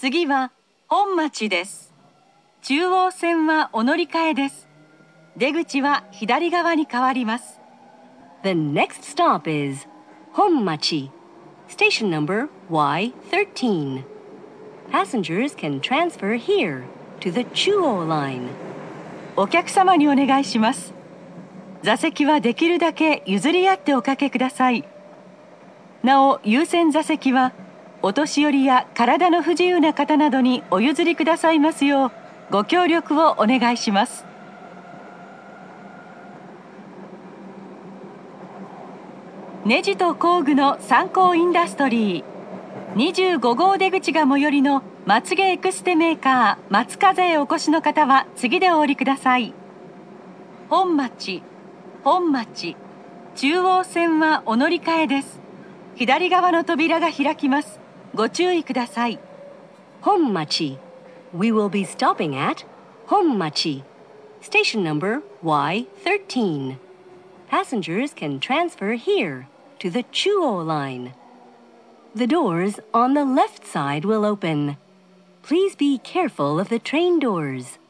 次は本町です。中央線はお乗り換えです。出口は左側に変わります。 The next stop is Honmachi, station number Y13. Passengers can transfer here to the Chuo line. お客様にお願いします。座席はできるだけ譲り合っておかけください。なお、優先座席はお年寄りや体の不自由な方などにお譲りくださいますようご協力をお願いします。ネジと工具の参考インダストリー25号出口が最寄りのまつげエクステメーカー松風へお越しの方は次でお降りください。本町中央線はお乗り換えです。左側の扉が開きます。ご注意ください。 Honmachi. We will be stopping at Honmachi, station number Y13. Passengers can transfer here to the Chuo line. The doors on the left side will open. Please be careful of the train doors.